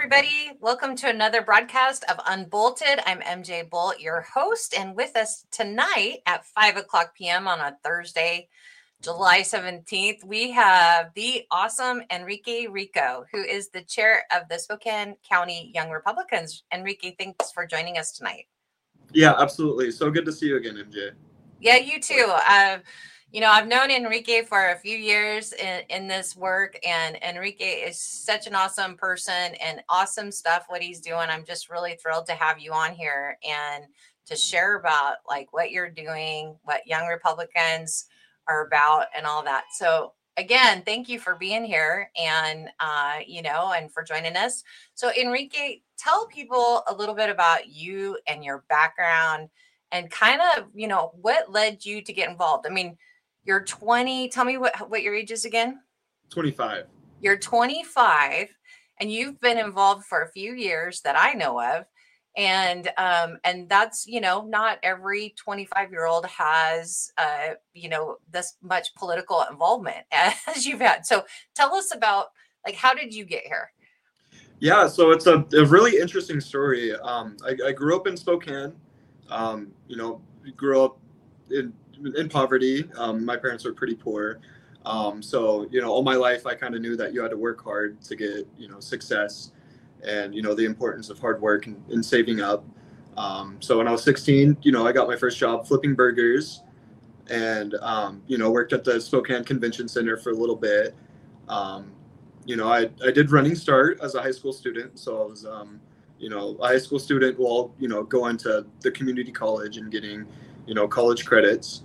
everybody. Welcome to another broadcast of Unbolted. I'm MJ Bolt, your host, and with us tonight at 5 o'clock p.m. on a Thursday, July 17th, we have the awesome Enrique Rico, who is the chair of the Spokane County Young Republicans. Enrique, thanks for joining us tonight. Yeah, absolutely. So good to see you again, MJ. Yeah, you too. I've known Enrique for a few years in this work, and Enrique is such an awesome person and awesome stuff what he's doing. I'm just really thrilled to have you on here and to share about like what you're doing, what Young Republicans are about, and all that. So again, thank you for being here and and for joining us. So Enrique, tell people a little bit about you and your background and kind of, what led you to get involved. I mean, you're 20. Tell me what your age is again. 25. You're 25 and you've been involved for a few years that I know of. And that's, not every 25-year-old has, this much political involvement as you've had. So tell us about, like, how did you get here? Yeah, so it's a really interesting story. I grew up in Spokane. Grew up in poverty. My parents were pretty poor. So all my life I kind of knew that you had to work hard to get, success and, the importance of hard work and saving up. So when I was 16, I got my first job flipping burgers and, worked at the Spokane Convention Center for a little bit. I did running start as a high school student. So I was, a high school student while, going to the community college and getting, college credits.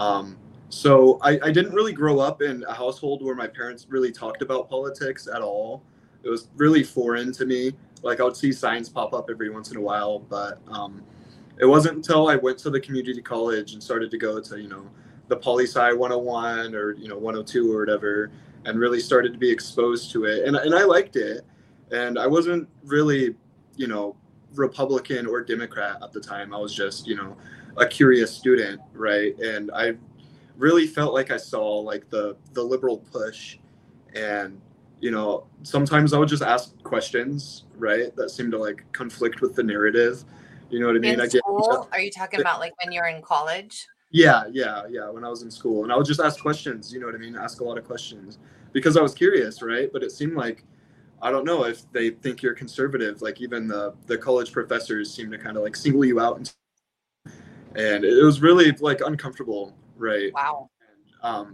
So I didn't really grow up in a household where my parents really talked about politics at all. It was really foreign to me. Like I would see signs pop up every once in a while, but it wasn't until I went to the community college and started to go to, the poli-sci 101 or, 102 or whatever, and really started to be exposed to it. And I liked it. And I wasn't really, Republican or Democrat at the time. I was just, a curious student, right? And I really felt like I saw like the liberal push. And, sometimes I would just ask questions, right? That seemed to like conflict with the narrative. You know what I mean? In school? Are you talking about like when you're in college? Yeah. When I was in school, and I would just ask questions, you know what I mean? Ask a lot of questions because I was curious, right? But it seemed like, I don't know if they think you're conservative. Like even the college professors seem to kind of like single you out, and it was really like uncomfortable, right? Wow. And,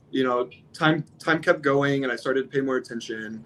time kept going, and I started to pay more attention.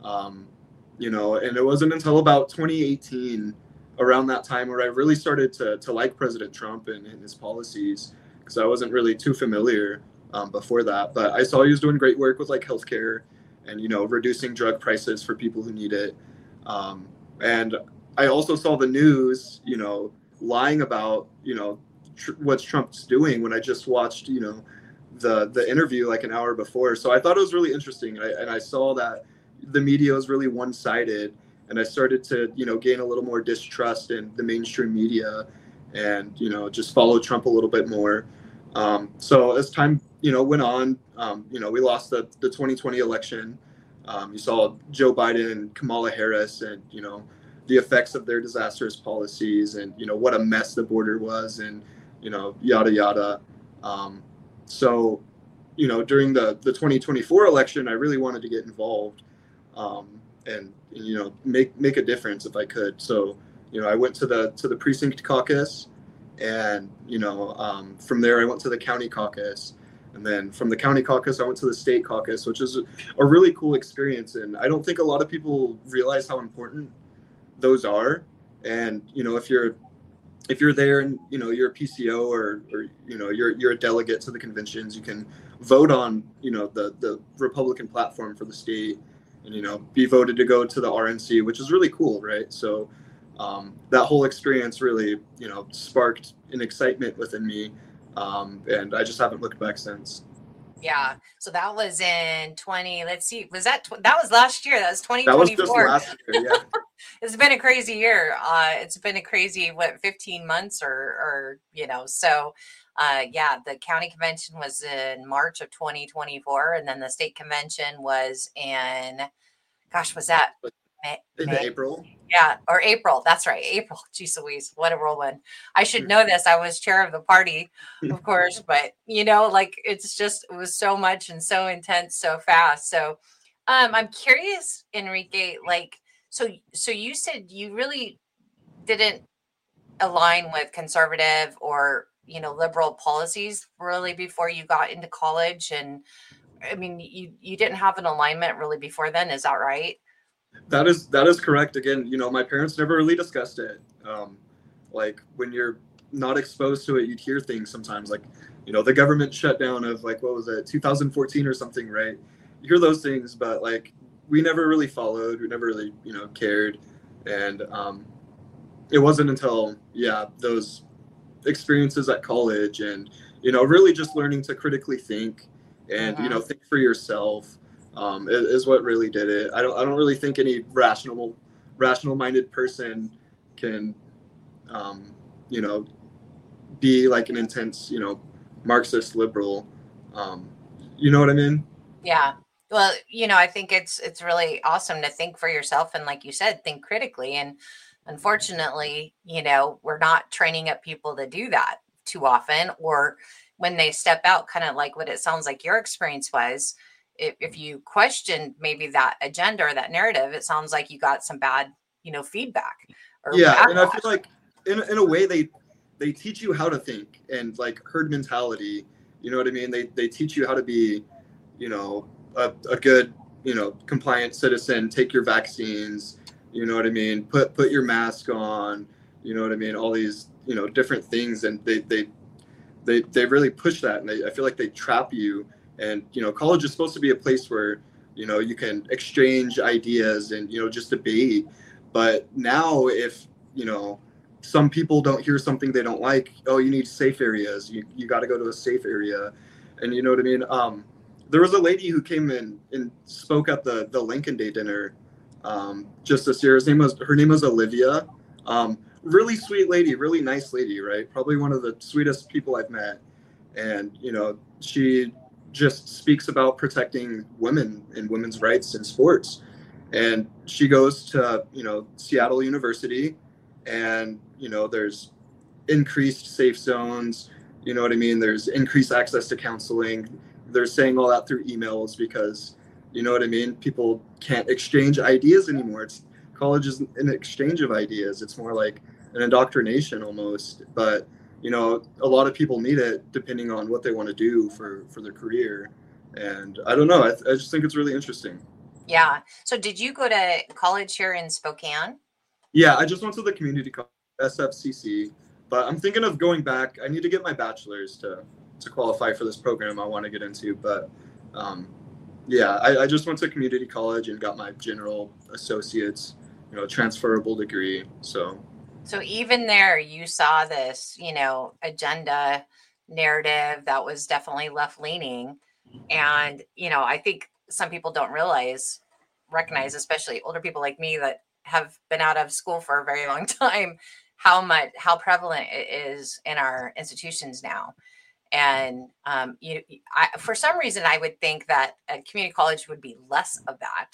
And it wasn't until about 2018 around that time where I really started to like President Trump and his policies because I wasn't really too familiar before that. But I saw he was doing great work with like healthcare and, reducing drug prices for people who need it. And I also saw the news, lying about, what Trump's doing when I just watched, the interview like an hour before. So I thought it was really interesting. And I saw that the media was really one-sided. And I started to, gain a little more distrust in the mainstream media and, just follow Trump a little bit more. So as time, went on, we lost the 2020 election. You saw Joe Biden and Kamala Harris and, the effects of their disastrous policies and, what a mess the border was and, yada, yada. So, during the 2024 election, I really wanted to get involved. And make a difference if I could. So I went to the precinct caucus, and from there I went to the county caucus, and then from the county caucus I went to the state caucus, which is a really cool experience. And I don't think a lot of people realize how important those are. And if you're there and you're a PCO or you're a delegate to the conventions, you can vote on the Republican platform for the state and be voted to go to the RNC, which is really cool, right? So that whole experience really sparked an excitement within me, and I just haven't looked back since. Yeah. So that was in 20. Let's see. That was last year? That was 2024. That was just last year. Yeah. It's been a crazy year. It's been a crazy 15 months or So the county convention was in March of 2024, and then the state convention was in, gosh, was that in May. April. Yeah, or April. That's right, April. Jeez Louise, what a whirlwind! I should know this. I was chair of the party, of course, but like it was so much and so intense, so fast. So, I'm curious, Enrique. Like, so you said you really didn't align with conservative or liberal policies really before you got into college, and I mean, you didn't have an alignment really before then. Is that right? That is correct. Again, my parents never really discussed it. Like when you're not exposed to it, you'd hear things sometimes like, the government shutdown of like, what was it, 2014 or something, right? You hear those things, but like we never really followed. We never really, cared. And it wasn't until, those experiences at college and, really just learning to critically think and, Mm-hmm. think for yourself is what really did it. I don't really think any rational minded person can, um, you know, be like an intense, Marxist liberal. Um, you know what I mean? Yeah. Well, I think it's really awesome to think for yourself and like you said, think critically. And unfortunately, we're not training up people to do that too often, or when they step out, kind of like what it sounds like your experience was. If you questioned maybe that agenda or that narrative, it sounds like you got some bad, feedback or Yeah, and I feel backlash. like in a way they teach you how to think and like herd mentality. You know what I mean? They teach you how to be, a good, compliant citizen. Take your vaccines. You know what I mean? Put your mask on. You know what I mean? All these, different things, and they really push that, and I feel like they trap you. And college is supposed to be a place where you can exchange ideas and just debate. But now, if some people don't hear something they don't like, oh, you need safe areas. You got to go to a safe area, and you know what I mean. There was a lady who came in and spoke at the Lincoln Day dinner just this year. Her name was Olivia. Really sweet lady, really nice lady, right? Probably one of the sweetest people I've met. And she just speaks about protecting women and women's rights in sports. And she goes to Seattle University, and there's increased safe zones. You know what I mean? There's increased access to counseling. They're saying all that through emails because, you know what I mean? People can't exchange ideas anymore. College is an exchange of ideas. It's more like an indoctrination almost. But, a lot of people need it depending on what they want to do for their career. And I don't know. I just think it's really interesting. Yeah. So did you go to college here in Spokane? Yeah, I just went to the community college, SFCC, but I'm thinking of going back. I need to get my bachelor's to qualify for this program I want to get into. But um, yeah, I just went to community college and got my general associates, transferable degree. So even there, you saw this, agenda narrative that was definitely left leaning. And, I think some people don't recognize, especially older people like me that have been out of school for a very long time, how prevalent it is in our institutions now. And for some reason, I would think that a community college would be less of that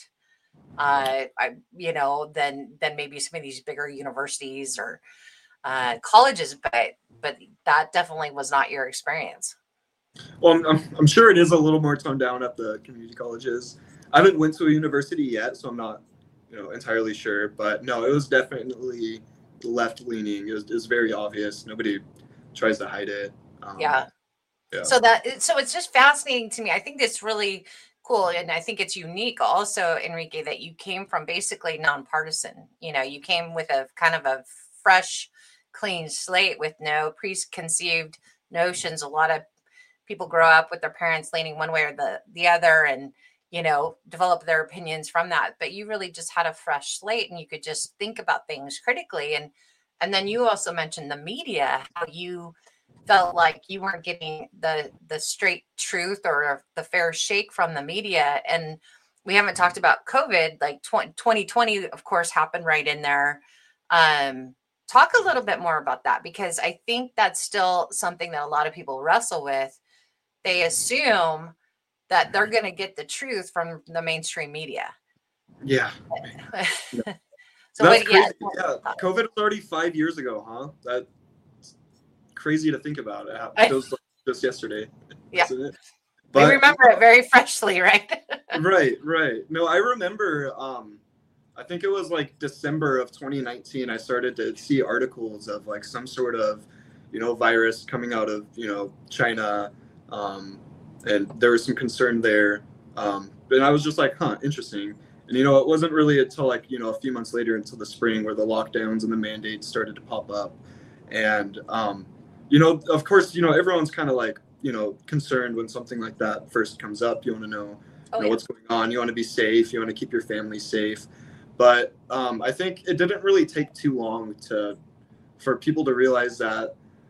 than maybe some of these bigger universities or colleges, but that definitely was not your experience. Well, I'm sure it is a little more toned down at the community colleges. I haven't went to a university yet, so I'm not, entirely sure. But no, it was definitely left leaning. It was very obvious. Nobody tries to hide it. Yeah. Yeah. So it's just fascinating to me. I think it's really cool, and I think it's unique also, Enrique, that you came from basically nonpartisan. You came with a kind of a fresh, clean slate with no preconceived notions. A lot of people grow up with their parents leaning one way or the other, and develop their opinions from that. But you really just had a fresh slate, and you could just think about things critically. And then you also mentioned the media, how you felt like you weren't getting the straight truth or the fair shake from the media. And we haven't talked about COVID, like 2020, of course, happened right in there. Talk a little bit more about that, because I think that's still something that a lot of people wrestle with. They assume that they're going to get the truth from the mainstream media. Yeah. So, That's but yeah, crazy. Yeah, COVID was already 5 years ago, huh? That's crazy to think about. It happened. It was like just yesterday, yeah, wasn't it? we But remember it very freshly, right? right, right. No, I remember. I think it was like December of 2019. I started to see articles of like some sort of, virus coming out of China, and there was some concern there. And I was just like, huh, interesting. And it wasn't really until like a few months later, until the spring, where the lockdowns and the mandates started to pop up, and of course, everyone's kind of like concerned when something like that first comes up. You want to know Oh, yeah. what's going on. You want to be safe. You want to keep your family safe. But I think it didn't really take too long for people to realize that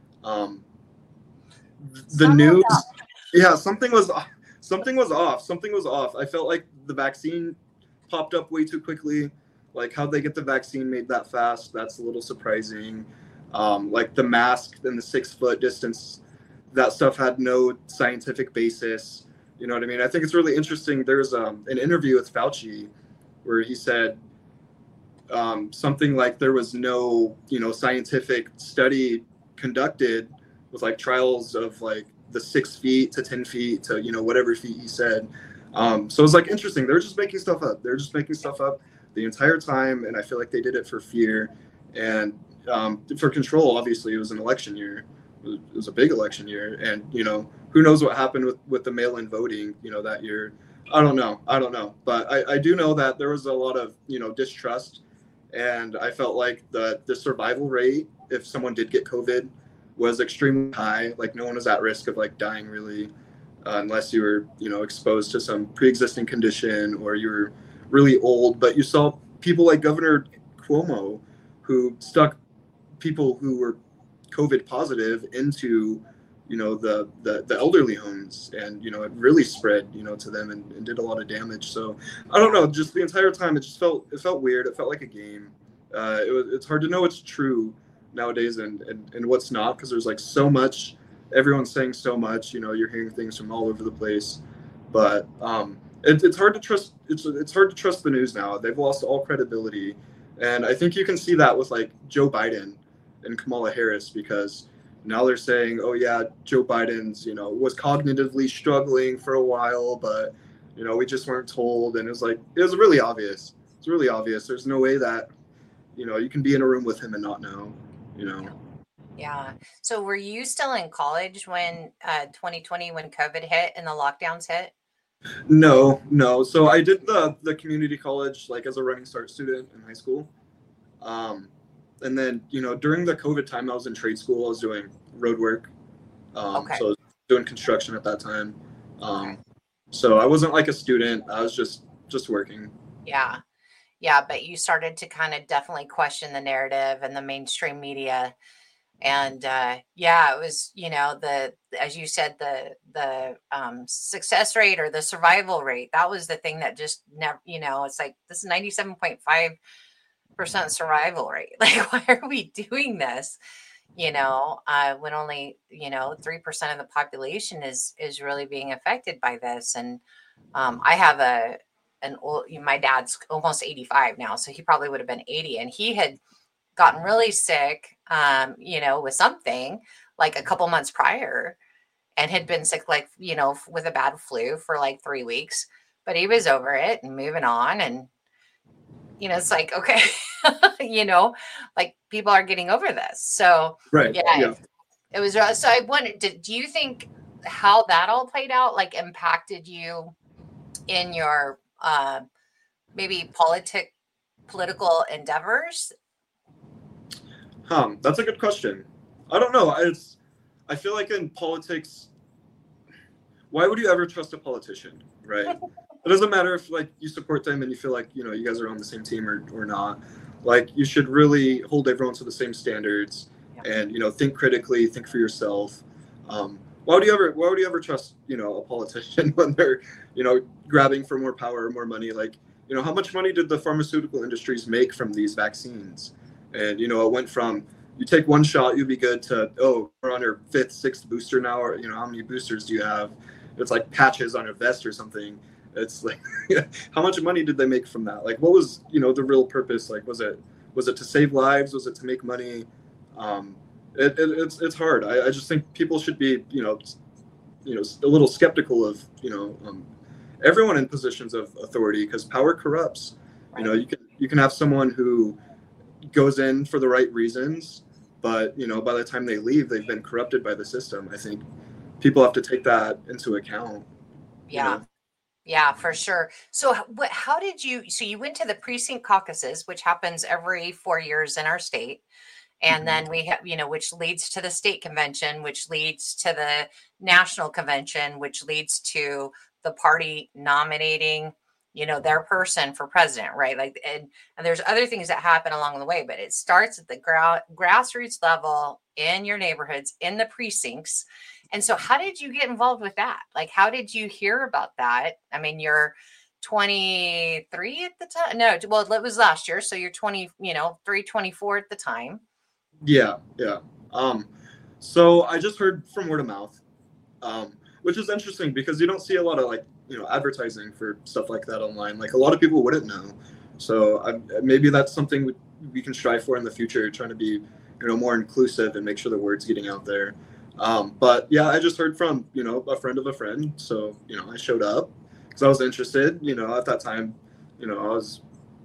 the news, yeah, something was off. Something was off. I felt like the vaccine popped up way too quickly. Like, how'd they get the vaccine made that fast? That's a little surprising. Like the mask and the 6 foot distance, that stuff had no scientific basis. You know what I mean? I think it's really interesting. There's an interview with Fauci where he said something like there was no, scientific study conducted with like trials of like the 6 feet to 10 feet to, whatever feet he said. So it's like interesting. They're just making stuff up. They're just making stuff up the entire time. And I feel like they did it for fear and for control. Obviously, it was an election year. It was a big election year. And, who knows what happened with the mail-in voting, that year. I don't know. But I do know that there was a lot of, distrust. And I felt like the survival rate, if someone did get COVID, was extremely high. Like no one was at risk of like dying really, unless you were, exposed to some pre-existing condition or you were really old. But you saw people like Governor Cuomo, who stuck people who were COVID positive into, the elderly homes, and it really spread, to them and did a lot of damage. So I don't know, just the entire time it felt weird. It felt like a game. It's hard to know what's true nowadays and what's not, because there's like so much, everyone's saying so much, you're hearing things from all over the place. But it's hard to trust. It's hard to trust the news now. They've lost all credibility, and I think you can see that with like Joe Biden and Kamala Harris, because now they're saying, oh yeah, Joe Biden's was cognitively struggling for a while, but we just weren't told. And it was really obvious. It's really obvious. There's no way that you can be in a room with him and not know. Yeah. So were you still in college when 2020, when COVID hit and the lockdowns hit? No. So I did the community college like as a Running Start student in high school. And then, during the COVID time, I was in trade school. I was doing road work. Okay. So I was doing construction at that time. So I wasn't like a student. I was just working. Yeah. Yeah. But you started to kind of definitely question the narrative and the mainstream media. And yeah, it was, as you said, the success rate or the survival rate, that was the thing that just never, it's like this is 97.5% survival rate. Like, why are we doing this? When only 3% of the population is really being affected by this. And I have an old, my dad's almost 85 now, so he probably would have been 80, and he had gotten really sick, with something like a couple months prior, and had been sick, like, with a bad flu for like 3 weeks, but he was over it and moving on. And, it's like, okay, like people are getting over this. So right. Yeah. It was, so I wondered, do you think how that all played out, like impacted you in your, maybe political endeavors? That's a good question. I don't know. I feel like in politics, why would you ever trust a politician, right? It doesn't matter if like you support them and you feel like, you guys are on the same team or not. Like you should really hold everyone to the same standards and, think critically, think for yourself. Why would you ever trust, a politician when they're, grabbing for more power or more money? Like, how much money did the pharmaceutical industries make from these vaccines? And, it went from you take one shot, you'll be good, to, oh, we're on your 5th, 6th booster now, or, how many boosters do you have? It's like patches on a vest or something. It's like, how much money did they make from that? Like, what was, the real purpose? Like, was it to save lives? Was it to make money? It's hard. I just think people should be, a little skeptical of, everyone in positions of authority, because power corrupts. Right. You can have someone who goes in for the right reasons, but by the time they leave, they've been corrupted by the system. I think people have to take that into account. Yeah. Yeah, for sure. So how did so you went to the precinct caucuses, which happens every 4 years in our state. And Mhm. then we have, which leads to the state convention, which leads to the national convention, which leads to the party nominating, their person for president, right? Like, and there's other things that happen along the way, but it starts at the grassroots level in your neighborhoods, in the precincts. And so how did you get involved with that? Like, how did you hear about that? I mean, you're 23 at the time. No, well, it was last year. So you're 20, 24 at the time. Yeah, yeah. So I just heard from word of mouth, which is interesting because you don't see a lot of advertising for stuff like that online. Like, a lot of people wouldn't know. So maybe that's something we can strive for in the future, trying to be more inclusive and make sure the word's getting out there. But yeah, I just heard from a friend of a friend, so I showed up because I was interested. At that time, I was.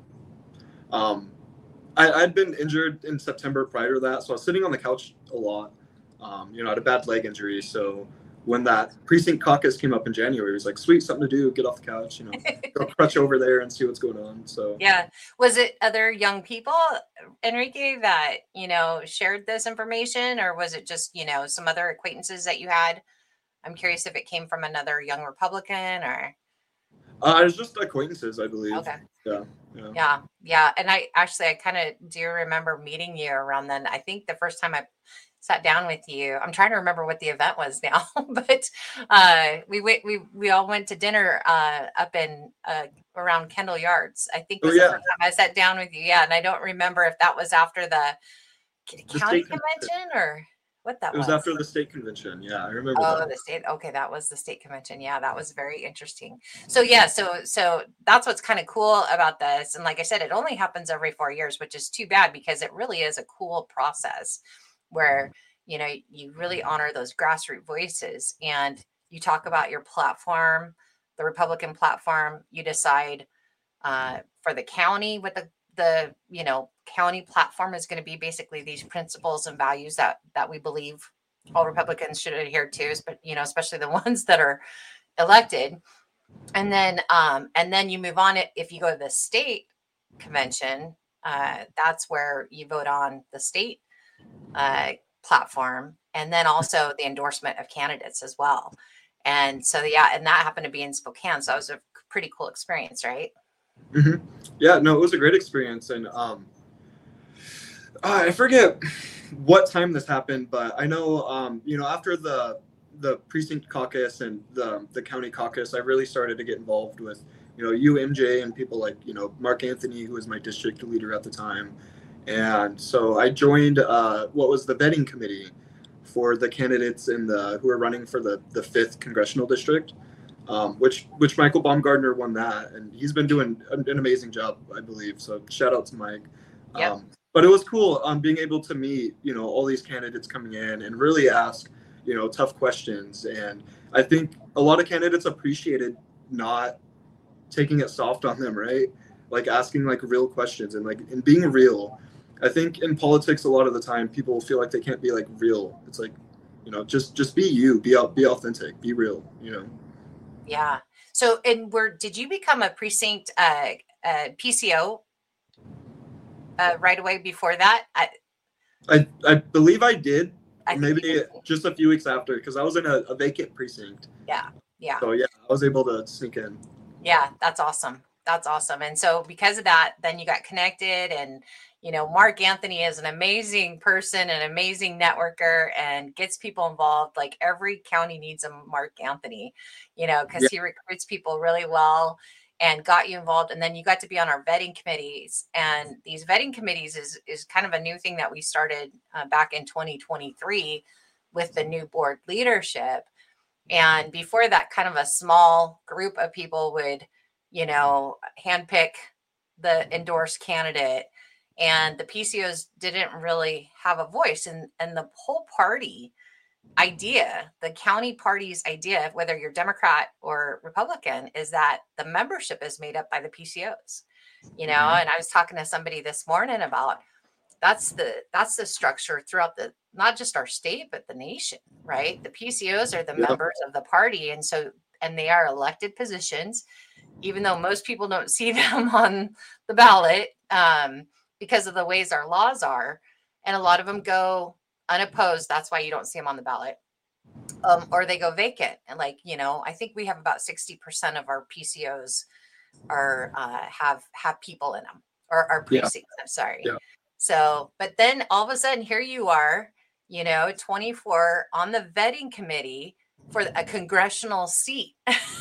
I'd been injured in September prior to that, so I was sitting on the couch a lot. I had a bad leg injury, so when that precinct caucus came up in January, it was like, sweet, something to do, get off the couch, go crutch over there and see what's going on. So yeah, was it other young people, Enrique, that shared this information, or was it just some other acquaintances that you had? I'm curious if it came from another young Republican or. it was just acquaintances, I believe. Okay. Yeah. Yeah. And I kind of do remember meeting you around then. I think the first time I sat down with you, I'm trying to remember what the event was now, but we all went to dinner up in around Kendall Yards. I think was the first time I sat down with you. Yeah, and I don't remember if that was after the county convention or what that was. It was after the state convention. Yeah, I remember that. The state. Okay, that was the state convention. Yeah, that was very interesting. So yeah, so that's what's kind of cool about this. And like I said, it only happens every 4 years, which is too bad because it really is a cool process where you really honor those grassroots voices and you talk about your platform, the Republican platform. You decide for the county what the county platform is going to be, basically these principles and values that we believe all Republicans should adhere to, but especially the ones that are elected. And then you move on. If you go to the state convention, that's where you vote on the state platform, and then also the endorsement of candidates as well. And so and that happened to be in Spokane, so it was a pretty cool experience, right? Mm-hmm. Yeah, no, it was a great experience. And I forget what time this happened, but I know after the precinct caucus and the county caucus, I really started to get involved with you, MJ, and people like Mark Anthony, who was my district leader at the time. And so I joined what was the vetting committee for the candidates who are running for the 5th congressional district. Which Michael Baumgardner won that, and he's been doing an amazing job, I believe. So shout out to Mike. Yep. But it was cool being able to meet all these candidates coming in and really ask tough questions. And I think a lot of candidates appreciated not taking it soft on them, right? Like asking real questions and being real. I think in politics a lot of the time people feel like they can't be real. It's like just be you, be authentic, be real. Yeah. So, and did you become a precinct PCO right away before that? I believe I did. Maybe just a few weeks after, because I was in a vacant precinct. Yeah. So yeah, I was able to sneak in. Yeah, that's awesome. And so because of that, then you got connected, and Mark Anthony is an amazing person, an amazing networker, and gets people involved. Like every county needs a Mark Anthony, because he recruits people really well and got you involved. And then you got to be on our vetting committees. And these vetting committees is kind of a new thing that we started back in 2023 with the new board leadership. And before that, kind of a small group of people would, handpick the endorsed candidate, and the PCOs didn't really have a voice. And the whole party idea, the county party's idea, whether you're Democrat or Republican, is that the membership is made up by the PCOs, and I was talking to somebody this morning about that's the structure throughout not just our state, but the nation, right? The PCOs are the members of the party. And they are elected positions, even though most people don't see them on the ballot because of the ways our laws are. And a lot of them go unopposed. That's why you don't see them on the ballot. Or they go vacant. And I think we have about 60% of our PCOs are have people in them, or our precincts. I'm sorry. Yeah. So, but then all of a sudden here you are, 24 on the vetting committee for a congressional seat,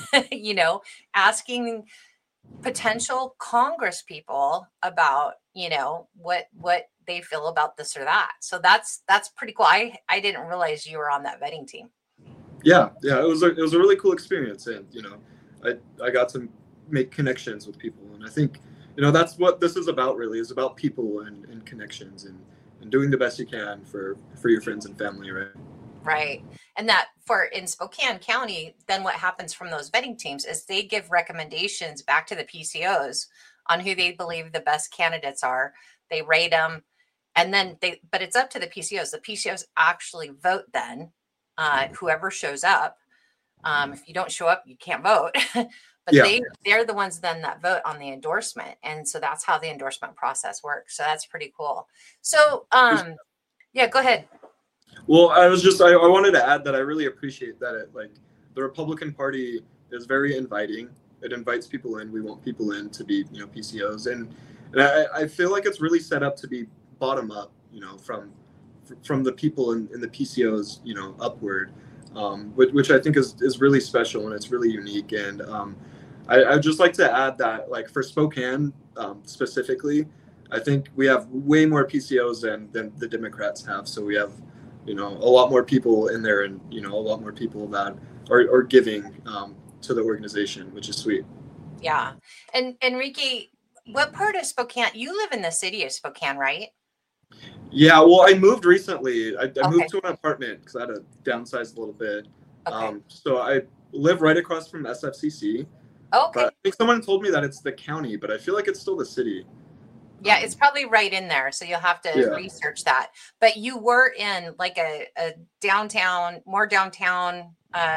asking potential Congress people about, what they feel about this or that. So that's pretty cool. I didn't realize you were on that vetting team. Yeah. It was a really cool experience. And, I got to make connections with people. And I think, that's what this is about, really, is about people and connections and doing the best you can for your friends and family, right? Right. And that in Spokane County, then what happens from those vetting teams is they give recommendations back to the PCOs on who they believe the best candidates are. They rate them, and then but it's up to the PCOs. The PCOs actually vote then, whoever shows up. If you don't show up, you can't vote. But they're the ones then that vote on the endorsement. And so that's how the endorsement process works. So that's pretty cool. So, go ahead. Well, I wanted to add that I really appreciate that the Republican Party is very inviting. It invites people in. We want people in to be, PCOs. And I feel like it's really set up to be bottom up, from the people in the PCOs, upward, which I think is really special and it's really unique. And I'd just like to add that, for Spokane specifically, I think we have way more PCOs than the Democrats have. So we have, a lot more people in there, and a lot more people that are giving to the organization, which is sweet. Yeah. And Enrique, what part of Spokane? You live in the city of Spokane, right? Yeah. Well, I moved recently. I moved to an apartment because I had to downsize a little bit. Okay. So I live right across from SFCC. Okay. But I think someone told me that it's the county, but I feel like it's still the city. Yeah, it's probably right in there. So you'll have to research that. But you were in a downtown, more downtown,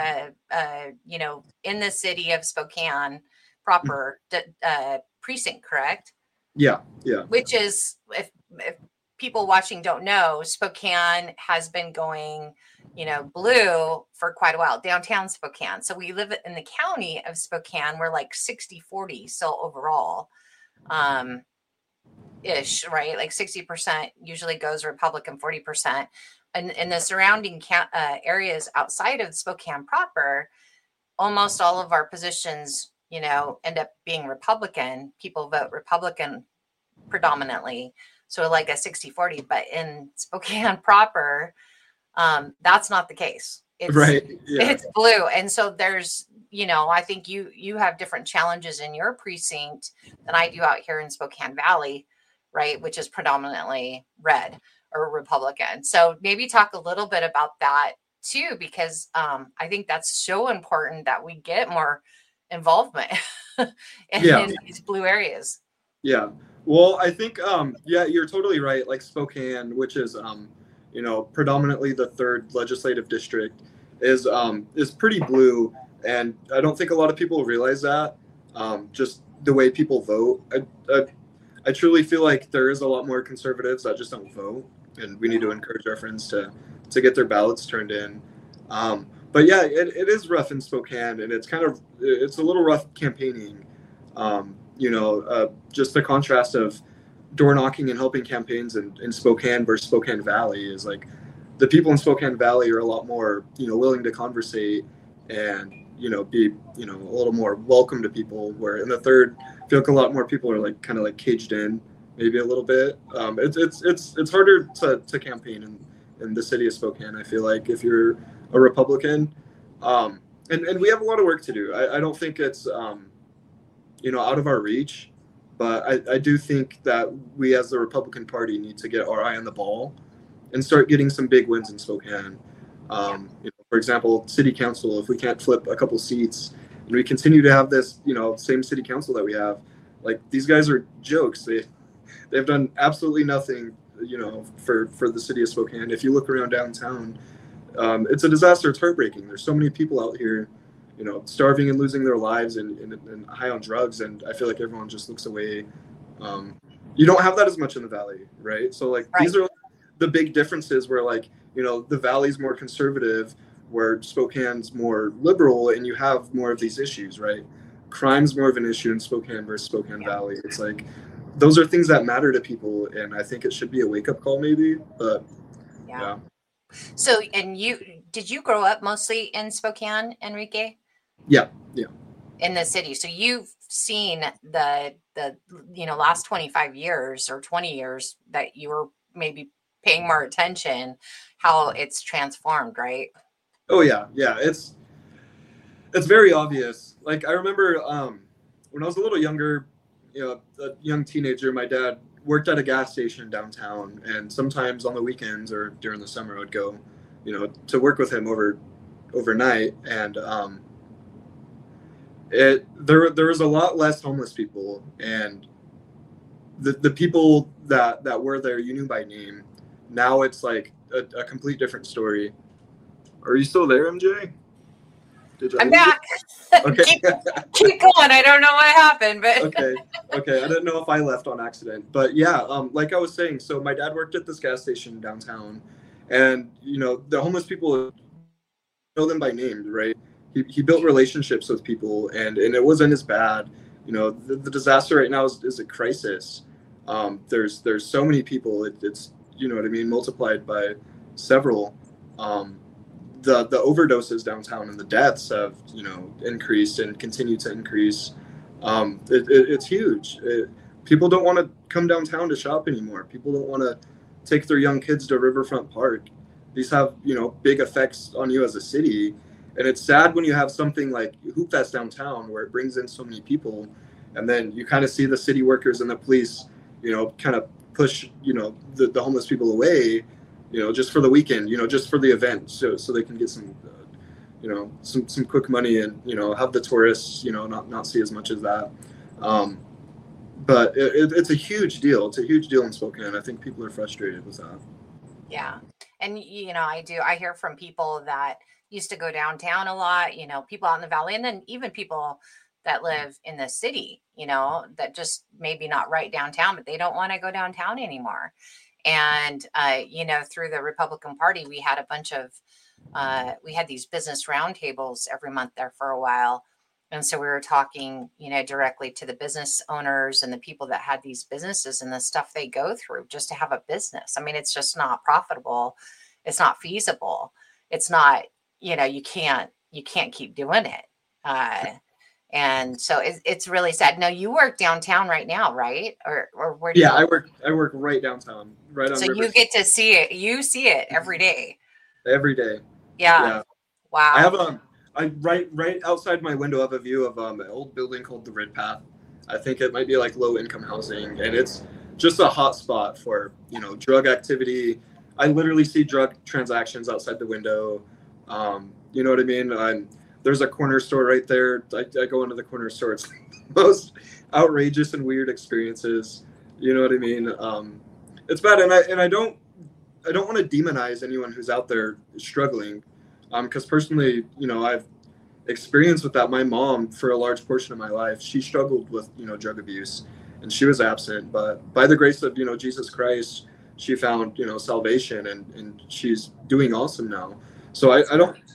in the city of Spokane proper precinct, correct? Yeah. Which is, if people watching don't know, Spokane has been going, blue for quite a while, downtown Spokane. So we live in the county of Spokane. We're 60-40. So overall, ish, right? 60% usually goes Republican, 40%. And in the surrounding areas outside of Spokane proper, almost all of our positions, end up being Republican. People vote Republican predominantly. So a 60-40, but in Spokane proper, that's not the case. It's, right. Yeah. It's blue. And so there's, I think you have different challenges in your precinct than I do out here in Spokane Valley, right? Which is predominantly red or Republican. So maybe talk a little bit about that too, because I think that's so important that we get more involvement in these blue areas. Yeah. Well, I think, you're totally right. Spokane, which is, predominantly the 3rd legislative district, is pretty blue. And I don't think a lot of people realize that, just the way people vote. I truly feel like there is a lot more conservatives that just don't vote, and we need to encourage our friends to get their ballots turned in. But yeah, it is rough in Spokane, and it's a little rough campaigning. Just the contrast of door knocking and helping campaigns in Spokane versus Spokane Valley is the people in Spokane Valley are a lot more, willing to conversate and, be, a little more welcome to people, where in the 3rd, I feel like a lot more people are kind of caged in maybe a little bit. It's harder to campaign in the city of Spokane. I feel like if you're a Republican, And we have a lot of work to do. I don't think it's out of our reach, but I do think that we as the Republican Party need to get our eye on the ball and start getting some big wins in Spokane. For example, city council, if we can't flip a couple seats and we continue to have this, same city council that we have, like, these guys are jokes. They've done absolutely nothing, for the city of Spokane. If you look around downtown, it's a disaster. It's heartbreaking. There's so many people out here, starving and losing their lives and high on drugs. And I feel like everyone just looks away. You don't have that as much in the Valley, right? So, like, right. These are the big differences where, like, the Valley's more conservative, where Spokane's more liberal, and you have more of these issues, right? Crime's more of an issue in Spokane versus Spokane Valley. It's like, those are things that matter to people, and I think it should be a wake-up call maybe, but yeah. So, and did you grow up mostly in Spokane, Enrique? Yeah. In the city. So you've seen the last 25 years or 20 years that you were maybe paying more attention, how it's transformed, right? Oh yeah. It's very obvious. Like, I remember when I was a little younger, a young teenager, my dad worked at a gas station downtown, and sometimes on the weekends or during the summer I would go, to work with him overnight. And there was a lot less homeless people, and the people that were there you knew by name. Now it's like a complete different story. Are you still there, MJ? I'm back. Okay. keep going. I don't know what happened, but okay. I didn't know if I left on accident, but yeah, like I was saying, so my dad worked at this gas station downtown, and the homeless people know them by name, right? He built relationships with people, and it wasn't as bad. The disaster right now is a crisis. There's so many people. It's what I mean, multiplied by several. The overdoses downtown and the deaths have increased and continue to increase. It's huge. People don't want to come downtown to shop anymore. People don't want to take their young kids to Riverfront Park. These have big effects on you as a city, and it's sad when you have something like Hoop Fest downtown where it brings in so many people, and then you kind of see the city workers and the police kind of push the homeless people away, just for the weekend, just for the event, so they can get some some quick money and have the tourists not see as much as that. But it's a huge deal. It's a huge deal in Spokane. I think people are frustrated with that. Yeah, and I hear from people that used to go downtown a lot. People out in the Valley, and then even people that live in the city, that just maybe not right downtown, but they don't want to go downtown anymore. And, through the Republican Party, we had a bunch of, we had these business roundtables every month there for a while. And so we were talking, directly to the business owners and the people that had these businesses and the stuff they go through just to have a business. I mean, it's just not profitable. It's not feasible. It's not, you can't keep doing it. And so it's really sad. Now, you work downtown right now, right? Or where do you work? I work right downtown, right on. So you get to see it. You see it every day. Every day. Yeah. Wow. I have right outside my window. I have a view of an old building called the Red Path. I think it might be like low income housing, and it's just a hot spot for drug activity. I literally see drug transactions outside the window. You know what I mean? There's a corner store right there. I go into the corner store. It's the most outrageous and weird experiences. You know what I mean? It's bad, and I don't want to demonize anyone who's out there struggling, because personally, I've experienced with that. My mom, for a large portion of my life, she struggled with drug abuse, and she was absent. But by the grace of Jesus Christ, she found salvation, and she's doing awesome now. So I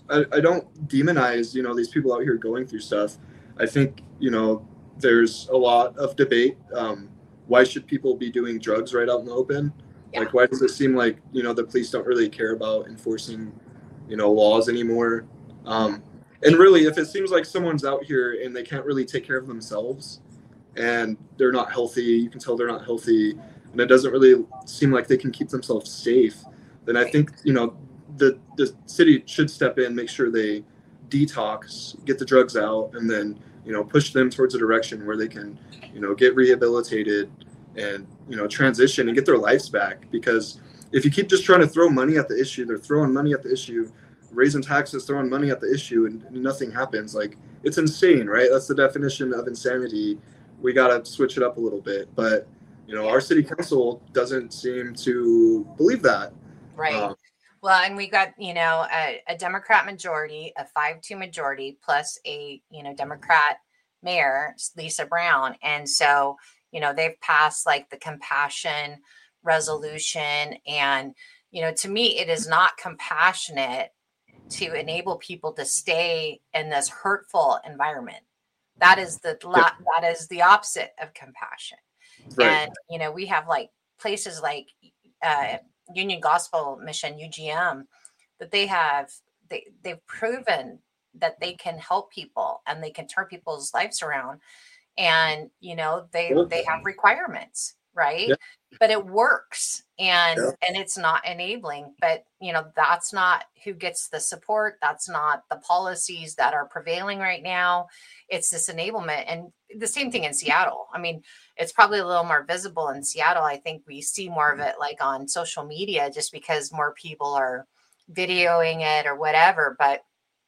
don't demonize these people out here going through stuff. I think there's a lot of debate. Why should people be doing drugs right out in the open? Yeah. Like, why does it seem like the police don't really care about enforcing laws anymore? And really, if it seems like someone's out here and they can't really take care of themselves and they're not healthy, you can tell they're not healthy, and it doesn't really seem like they can keep themselves safe, then I think the city should step in, make sure they detox, get the drugs out, and then, you know, push them towards a direction where they can, you know, get rehabilitated and, you know, transition and get their lives back. Because if you keep just trying to throw money at the issue, they're throwing money at the issue, raising taxes, throwing money at the issue, and nothing happens. Like, it's insane, right? That's the definition of insanity. We got to switch it up a little bit. But, you know, our city council doesn't seem to believe that. Right. Well, and we got, you know, a Democrat majority, a 5-2 majority, plus a, you know, Democrat mayor, Lisa Brown. And so, you know, they've passed like the compassion resolution. And, you know, to me, it is not compassionate to enable people to stay in this hurtful environment. That is the opposite of compassion. Right. And, you know, we have like places like Union Gospel Mission, UGM, that they've proven that they can help people and they can turn people's lives around. And, you know, they have requirements, right? Yeah. But it works, and it's not enabling. But, you know, that's not who gets the support. That's not the policies that are prevailing right now. It's this enablement. And the same thing in Seattle. I mean, it's probably a little more visible in Seattle. I think we see more of it like on social media just because more people are videoing it or whatever. But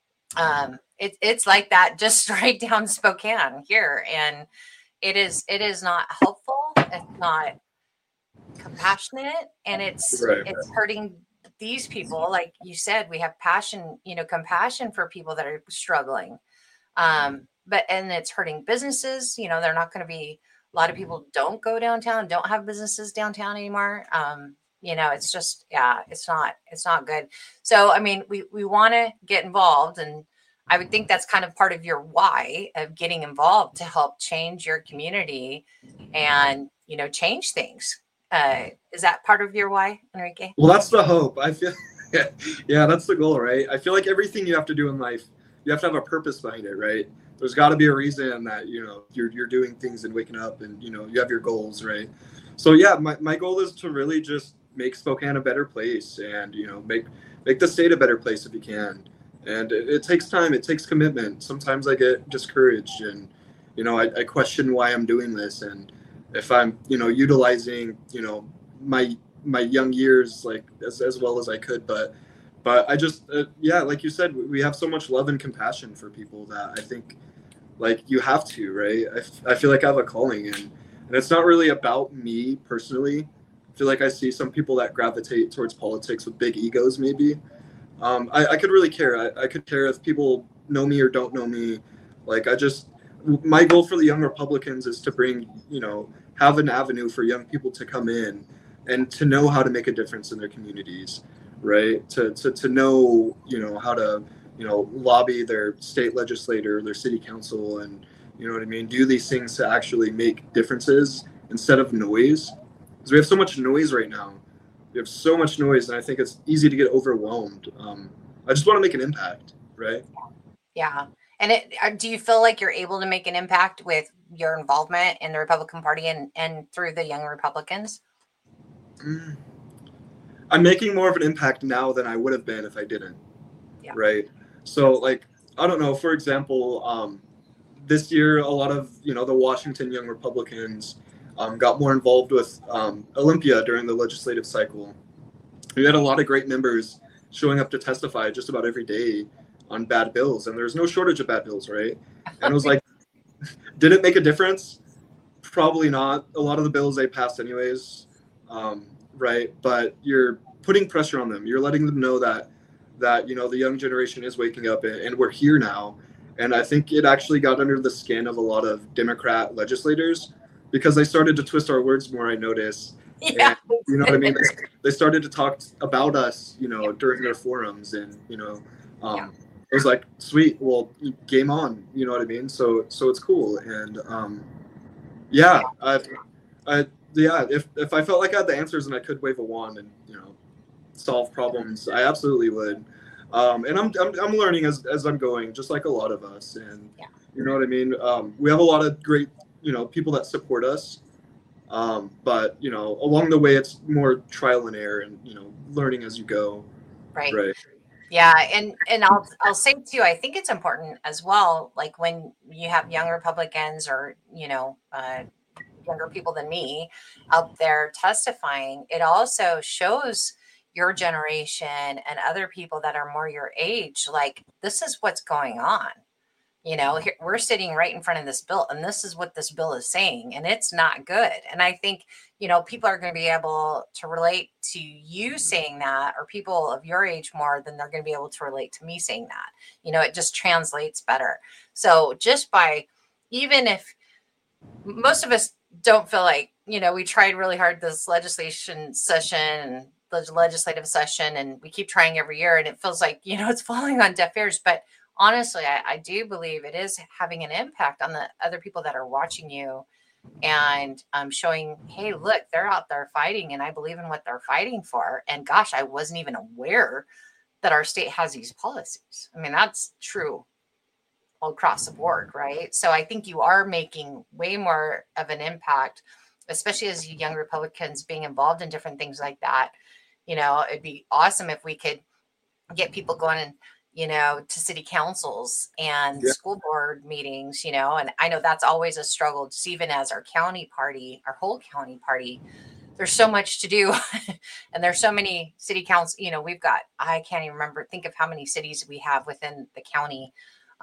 it's like that just right down Spokane here. And it is not helpful. It's not compassionate, and it's hurting these people. Like you said, we have compassion for people that are struggling. And it's hurting businesses. You know, they're not going to be, a lot of people don't go downtown, don't have businesses downtown anymore. You know, it's just, it's not good. So, I mean, we want to get involved, and I would think that's kind of part of your why of getting involved, to help change your community and, you know, change things. Is that part of your why, Enrique? Well, that's the hope. I feel, yeah, that's the goal, right? I feel like everything you have to do in life, you have to have a purpose behind it, right? There's got to be a reason that, you know, you're doing things and waking up, and, you know, you have your goals, right? So yeah, my goal is to really just make Spokane a better place, and, you know, make the state a better place if you can. And it takes time, it takes commitment. Sometimes I get discouraged, and, you know, I question why I'm doing this, and if I'm, you know, utilizing, you know, my young years like as well as I could. But I just, like you said, we have so much love and compassion for people that I think, like, you have to, right? I feel like I have a calling, and it's not really about me personally. I feel like I see some people that gravitate towards politics with big egos, maybe. I could really care. I could care if people know me or don't know me. Like, my goal for the Young Republicans is to bring, you know, have an avenue for young people to come in and to know how to make a difference in their communities, right? To know, you know, how to, you know, lobby their state legislator, their city council, and, you know what I mean? Do these things to actually make differences instead of noise. Because we have so much noise right now. We have so much noise, and I think it's easy to get overwhelmed. I just want to make an impact, right? Yeah. And do you feel like you're able to make an impact with your involvement in the Republican Party and through the Young Republicans? I'm making more of an impact now than I would have been if I didn't. Yeah. Right. So, like, I don't know, for example, this year, a lot of, you know, the Washington Young Republicans got more involved with Olympia during the legislative cycle. We had a lot of great members showing up to testify just about every day on bad bills, and there's no shortage of bad bills, right? And it was like, did it make a difference? Probably not. A lot of the bills they passed anyways, right? But you're putting pressure on them. You're letting them know that you know, the young generation is waking up, and we're here now. And I think it actually got under the skin of a lot of Democrat legislators, because they started to twist our words more, I noticed. Yeah. And, you know what I mean? They started to talk about us, you know, during their forums, and, you know, it was like, sweet, well, game on, you know what I mean? So it's cool. And if I felt like I had the answers and I could wave a wand and, you know, solve problems, I absolutely would. And I'm learning as I'm going, just like a lot of us. And you know what I mean? We have a lot of great, you know, people that support us. But, you know, along the way, it's more trial and error and, you know, learning as you go. Right. Yeah, and I'll say too, I think it's important as well, like when you have young Republicans or, younger people than me out there testifying, it also shows your generation and other people that are more your age, like this is what's going on. Here, we're sitting right in front of this bill, and this is what this bill is saying, and it's not good. And I think, people are going to be able to relate to you saying that, or people of your age more than they're going to be able to relate to me saying that. It just translates better. So just by, even if most of us don't feel like, we tried really hard this legislation session and the legislative session, and we keep trying every year, and it feels like, it's falling on deaf ears. But honestly, I do believe it is having an impact on the other people that are watching you, and showing, hey, look, they're out there fighting, and I believe in what they're fighting for. And gosh, I wasn't even aware that our state has these policies. I mean, that's true all across the board, right? So I think you are making way more of an impact, especially as you young Republicans being involved in different things like that. It'd be awesome if we could get people going and, to city councils and school board meetings, and I know that's always a struggle, just even as our county party, our whole county party, there's so much to do. And there's so many city councils, we've got, I can't even think of how many cities we have within the county,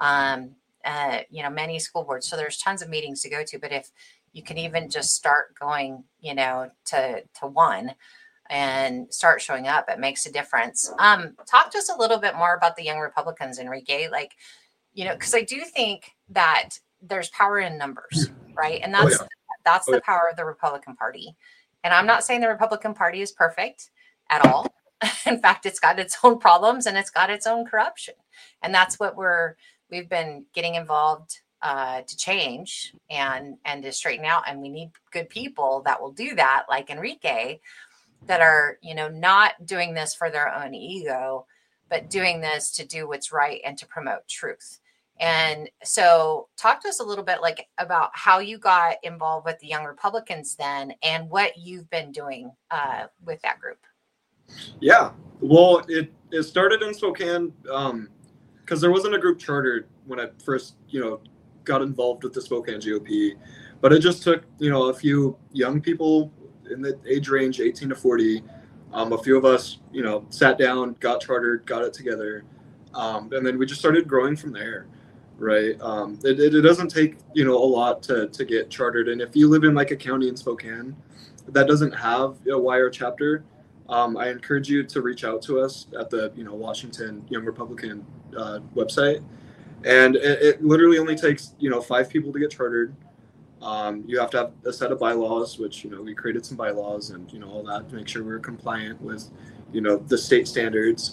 many school boards. So there's tons of meetings to go to, but if you can even just start going, to one and start showing up, it makes a difference. Talk to us a little bit more about the young Republicans, Enrique, because I do think that there's power in numbers, right? And that's the power of the Republican Party. And I'm not saying the Republican Party is perfect at all. In fact, it's got its own problems and it's got its own corruption. And that's what we've been getting involved to change and to straighten out. And we need good people that will do that, like Enrique, that are, not doing this for their own ego, but doing this to do what's right and to promote truth. And so talk to us a little bit about how you got involved with the Young Republicans then, and what you've been doing with that group. Yeah, well, it started in Spokane because there wasn't a group chartered when I first, got involved with the Spokane GOP, but it just took, a few young people in the age range 18 to 40. A few of us, sat down, got chartered, got it together, and then we just started growing from there. Right. It doesn't take, a lot to get chartered. And if you live in a county in Spokane that doesn't have a wire chapter, I encourage you to reach out to us at the, Washington Young Republican website. And it literally only takes, 5 people to get chartered. You have to have a set of bylaws, which, we created some bylaws and, all that to make sure we're compliant with, the state standards.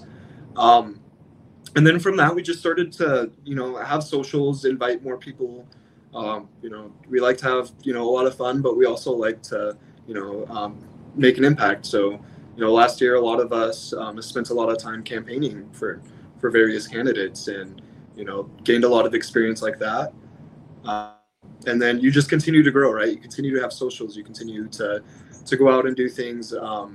And then from that, we just started to, have socials, invite more people. We like to have, a lot of fun, but we also like to, make an impact. So, last year, a lot of us spent a lot of time campaigning for various candidates and, gained a lot of experience like that. And then you just continue to grow, right? You continue to have socials. You continue to go out and do things.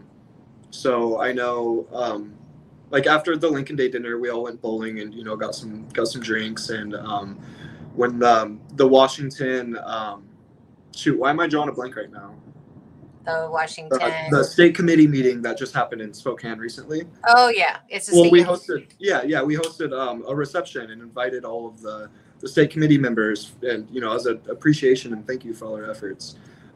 So I know, after the Lincoln Day dinner, we all went bowling and, got some drinks. And when the Washington, why am I drawing a blank right now? The Washington. The state committee meeting that just happened in Spokane recently. Oh, yeah. It's we hosted, we hosted a reception and invited all of the state committee members and, as an appreciation and thank you for all their efforts.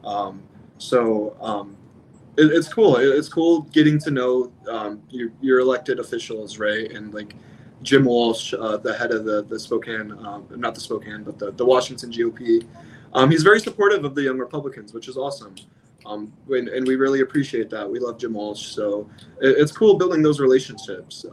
It's cool. It's cool getting to know your elected officials, right? And Jim Walsh, the head of the Spokane, not the Spokane, but the Washington GOP. He's very supportive of the Young Republicans, which is awesome. And we really appreciate that. We love Jim Walsh. So it's cool building those relationships.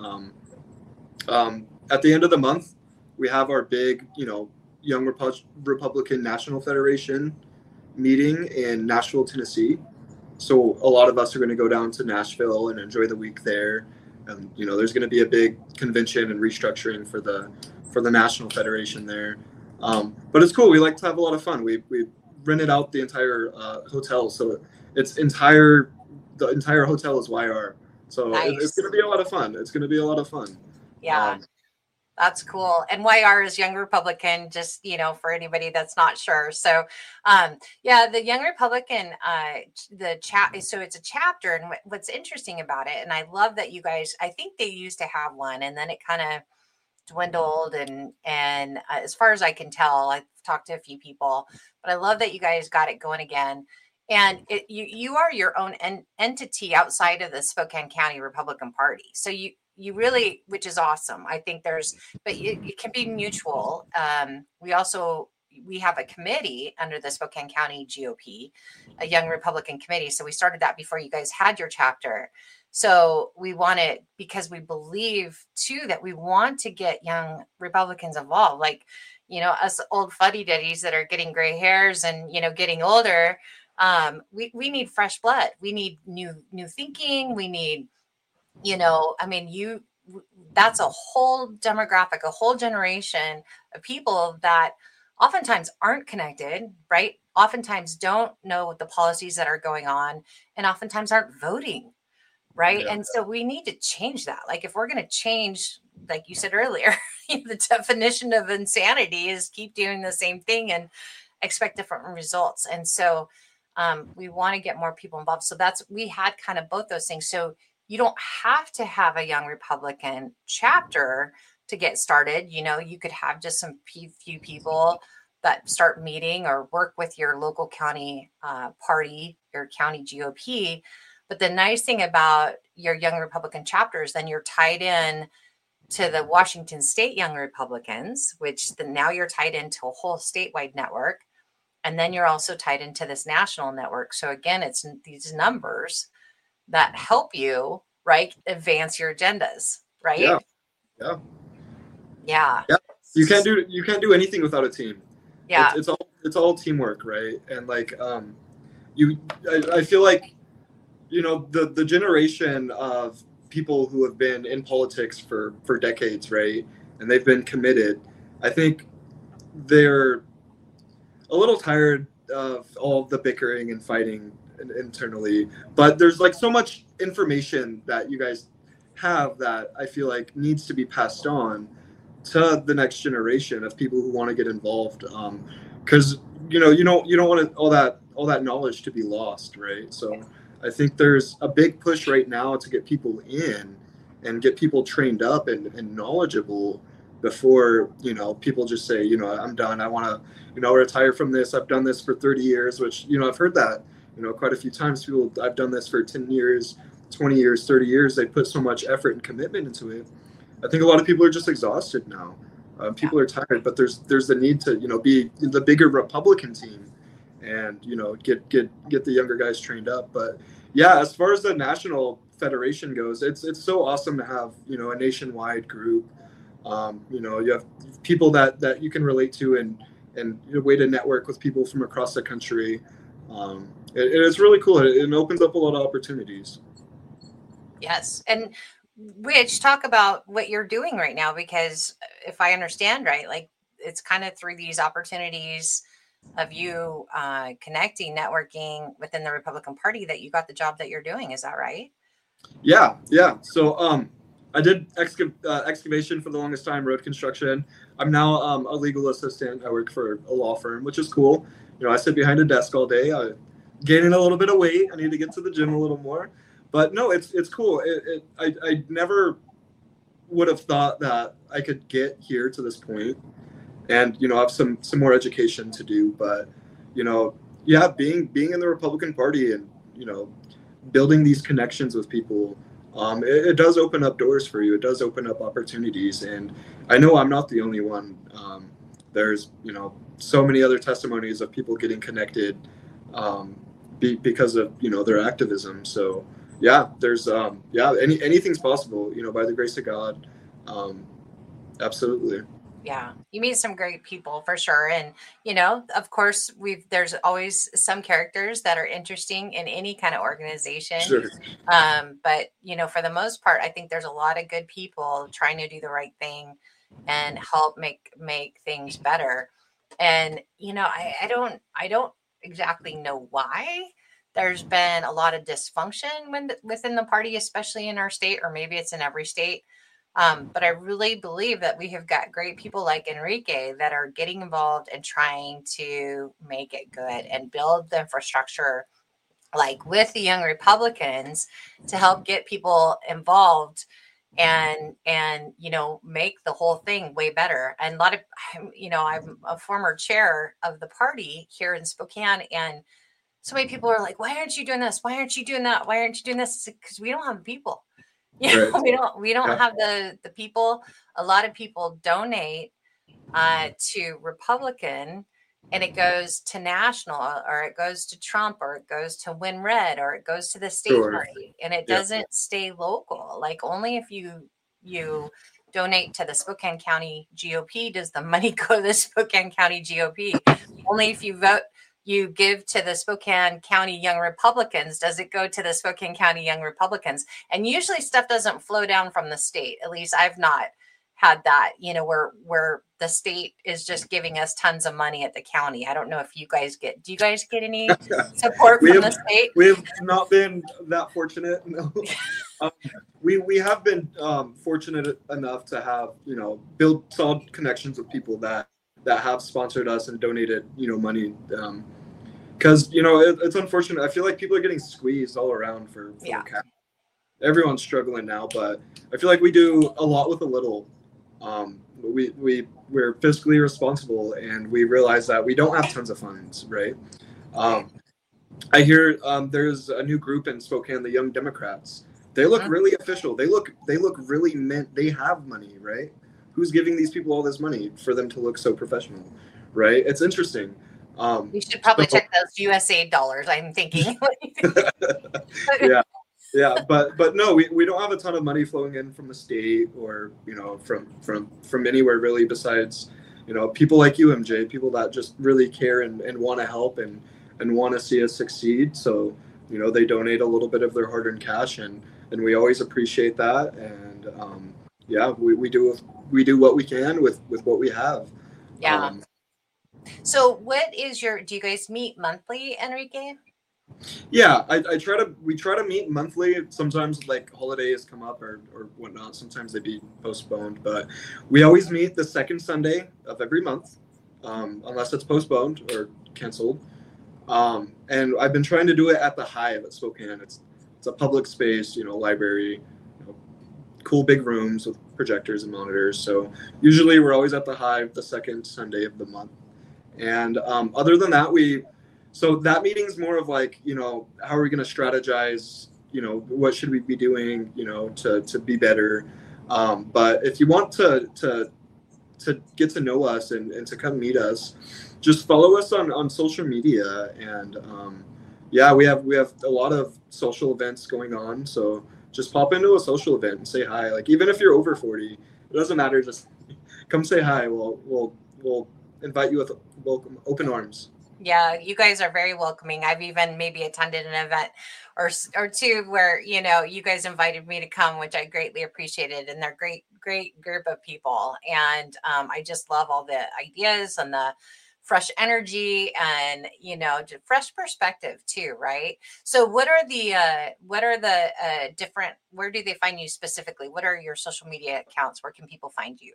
At the end of the month, we have our big, Young Republican National Federation meeting in Nashville, Tennessee. So a lot of us are going to go down to Nashville and enjoy the week there. And, there's going to be a big convention and restructuring for the National Federation there. But it's cool. We like to have a lot of fun. We rented out the entire hotel. So the entire hotel is YR. So nice. It's going to be a lot of fun. Yeah. That's cool. And YR is Young Republican, just, for anybody that's not sure. So, yeah, the Young Republican, the chat, so it's a chapter. And what's interesting about it, and I love that you guys, I think they used to have one and then it kind of dwindled. And as far as I can tell, I've talked to a few people, but I love that you guys got it going again. And you are your own entity outside of the Spokane County Republican Party. So you really, which is awesome. I think but it can be mutual. We have a committee under the Spokane County GOP, a Young Republican Committee. So we started that before you guys had your chapter. So we want it because we believe too that we want to get young Republicans involved, like, us old fuddy-duddies that are getting gray hairs and, getting older. We need fresh blood. We need new thinking. We need, that's a whole demographic, a whole generation of people that oftentimes aren't connected, right? Oftentimes don't know the policies that are going on and oftentimes aren't voting, right? Yeah. And so we need to change that. Like if we're going to change, like you said earlier, the definition of insanity is keep doing the same thing and expect different results. And so we want to get more people involved. So we had kind of both those things. So you don't have to have a Young Republican chapter to get started. You could have just some few people that start meeting or work with your local county party, your county GOP. But the nice thing about your Young Republican chapters, then you're tied in to the Washington State Young Republicans, which now you're tied into a whole statewide network. And then you're also tied into this national network. So again, it's these numbers that help you, right, advance your agendas, right? Yeah. You can't do anything without a team. Yeah. It's all teamwork, right? And like I feel like the generation of people who have been in politics for decades, right? And they've been committed. I think they're a little tired of all the bickering and fighting internally, but there's like so much information that you guys have that I feel like needs to be passed on to the next generation of people who want to get involved, because you don't want all that knowledge to be lost, right? So I think there's a big push right now to get people in and get people trained up and knowledgeable before people just say, I'm done, I want to retire from this, I've done this for 30 years, which I've heard that quite a few times. People, I've done this for 10 years, 20 years, 30 years. They put so much effort and commitment into it. I think a lot of people are just exhausted now. People are tired, but there's the need to be the bigger Republican team and get the younger guys trained up. But yeah, as far as the national federation goes, it's so awesome to have a nationwide group. You have people that you can relate to and a way to network with people from across the country. It's really cool. It opens up a lot of opportunities. Yes. And which talk about what you're doing right now, because if I understand right, like it's kind of through these opportunities of you connecting, networking within the Republican Party that you got the job that you're doing. Is that right? Yeah. So I did excavation for the longest time, road construction. I'm now a legal assistant. I work for a law firm, which is cool. I sit behind a desk all day. I'm gaining a little bit of weight. I need to get to the gym a little more. But no, it's cool. I never would have thought that I could get here to this point, and have some more education to do. But yeah, being in the Republican Party and building these connections with people, it does open up doors for you. It does open up opportunities, and I know I'm not the only one. There's so many other testimonies of people getting connected because of their activism. So. Yeah, there's anything's possible, by the grace of God. Absolutely. Yeah, you meet some great people for sure. And, of course, there's always some characters that are interesting in any kind of organization. Sure. But, for the most part, I think there's a lot of good people trying to do the right thing and help make things better. And, I don't exactly know why. There's been a lot of dysfunction within the party, especially in our state, or maybe it's in every state. But I really believe that we have got great people like Enrique that are getting involved and trying to make it good and build the infrastructure, like with the Young Republicans, to help get people involved and make the whole thing way better. And a lot of, I'm a former chair of the party here in Spokane, and so many people are like, why aren't you doing this? Why aren't you doing that? Why aren't you doing this? Because we don't have the people. Right. We don't have the people. A lot of people donate to Republican, and it goes to national, or it goes to Trump, or it goes to Win Red, or it goes to the state Sure. party, and it doesn't stay local. Like, only if you donate to the Spokane County GOP does the money go to the Spokane County GOP. Only if you give to the Spokane County Young Republicans does it go to the Spokane County Young Republicans. And usually stuff doesn't flow down from the state. At least I've not had that, where the state is just giving us tons of money at the county. I don't know if do you guys get any support from the state? We have not been that fortunate. No. We have been fortunate enough to have, build solid connections with people that have sponsored us and donated, money. Because, it's unfortunate. I feel like people are getting squeezed all around for the cash. Everyone's struggling now, but I feel like we do a lot with a little. We're fiscally responsible, and we realize that we don't have tons of funds, right? I hear there's a new group in Spokane, the Young Democrats. They look really official. They look really meant. They have money, right? Who's giving these people all this money for them to look so professional, right? It's interesting. We should probably check those USAID dollars, I'm thinking. Yeah, but no, we don't have a ton of money flowing in from the state or from anywhere really, besides people like you, MJ, people that just really care and want to help and want to see us succeed. So they donate a little bit of their hard-earned cash, and we always appreciate that. And we do what we can with what we have. Yeah. So do you guys meet monthly, Enrique? Yeah, we try to meet monthly. Sometimes like holidays come up or whatnot. Sometimes they be postponed, but we always meet the second Sunday of every month, unless it's postponed or canceled. And I've been trying to do it at the Hive at Spokane. It's a public space, library, cool big rooms with projectors and monitors. So usually we're always at the Hive the second Sunday of the month. And other than that, so that meeting's more of like, how are we going to strategize, what should we be doing, to be better. But if you want to get to know us and to come meet us, just follow us on social media. And we have a lot of social events going on. So just pop into a social event and say hi. Like, even if you're over 40, it doesn't matter. Just come say hi. We'll invite you with open arms. Yeah, you guys are very welcoming. I've even maybe attended an event or two where, you guys invited me to come, which I greatly appreciated. And they're great group of people. And I just love all the ideas and the fresh energy and, just fresh perspective too. Right. So what are the different, where do they find you specifically? What are your social media accounts? Where can people find you?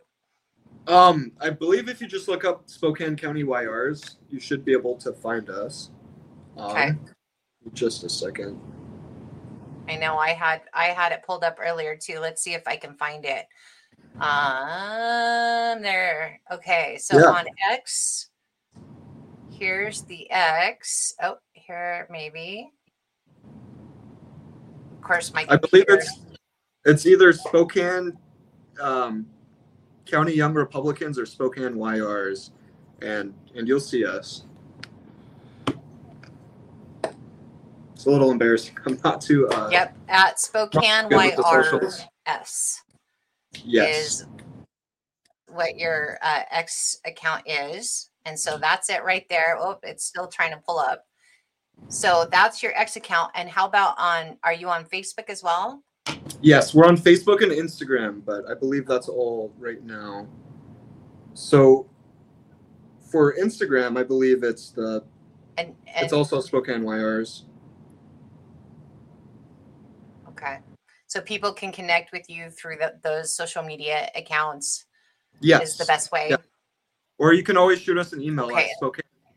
I believe if you just look up Spokane County YRs, you should be able to find us. Okay. Just a second. I know I had it pulled up earlier too. Let's see if I can find it. There. Okay. So on X, here's the X. Oh, here maybe. Of course, my computer. I believe it's either Spokane County Young Republicans or Spokane YRs, and you'll see us. It's a little embarrassing. I'm not too. Yep, at Spokane YRs. Yes. Is what your X account is, and so that's it right there. Oh, it's still trying to pull up. So that's your X account. And how about are you on Facebook as well? Yes, we're on Facebook and Instagram, but I believe that's all right now. So for Instagram, I believe it's it's also Spokane YRs. Okay. So people can connect with you through those social media accounts. Yes. Is the best way. Yeah. Or you can always shoot us an email Okay. at